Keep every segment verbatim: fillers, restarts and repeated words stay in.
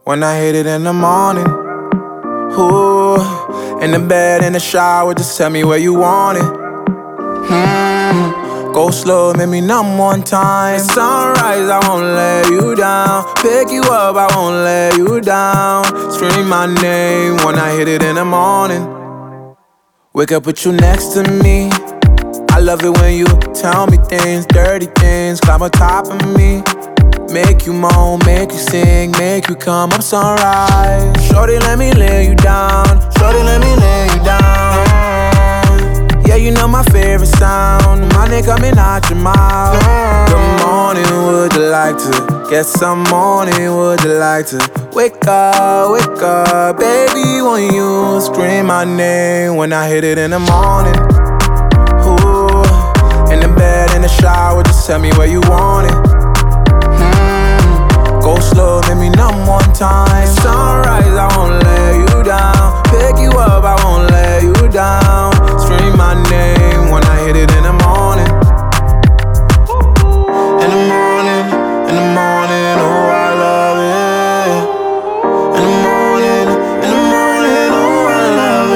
when I hit it in the morning. Ooh, in the bed, in the shower, just tell me where you want it. Hmm, go slow, make me numb one time. It's sunrise, I won't let you down. Pick you up, I won't let you down. Scream my name when I hit it in the morning. Wake up with you next to me. I love it when you tell me things, dirty things, climb on top of me. Make you moan, make you sing, make you come up sunrise. Shorty, let me lay you down. Shorty, let me lay you down. Yeah, you know my favorite sound. Money coming out your mouth. Good morning, would you like to get some morning? Would you like to wake up, wake up? Baby, when you scream my name when I hit it in the morning. Ooh, in the bed, in the shower, just tell me where you want it. Go slow, make me numb one time. Sunrise, I won't let you down. Pick you up, I won't let you down. Scream my name when I hit it in the morning. In the morning, in the morning, oh I love it. In the morning, in the morning, oh I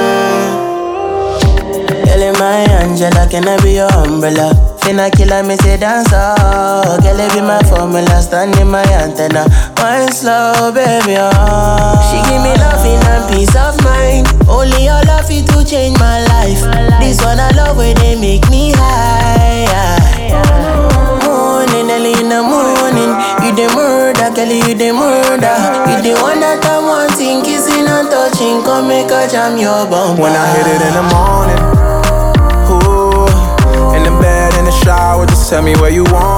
love it. Girl, in my Angela, can I be your umbrella? Finna killer me say dance oh. Girl, it be my formula, stand in my antenna. Wine slow, baby, oh. She give me loving and peace of mind. Only your love it to change my life. This one I love when they make me high. Morning, early in the morning. You the murder, girl, you the murder. You the one that I'm wanting, kissing and touching. Come make a jam your bum. When I hit it in the morning. Shower, just tell me where you want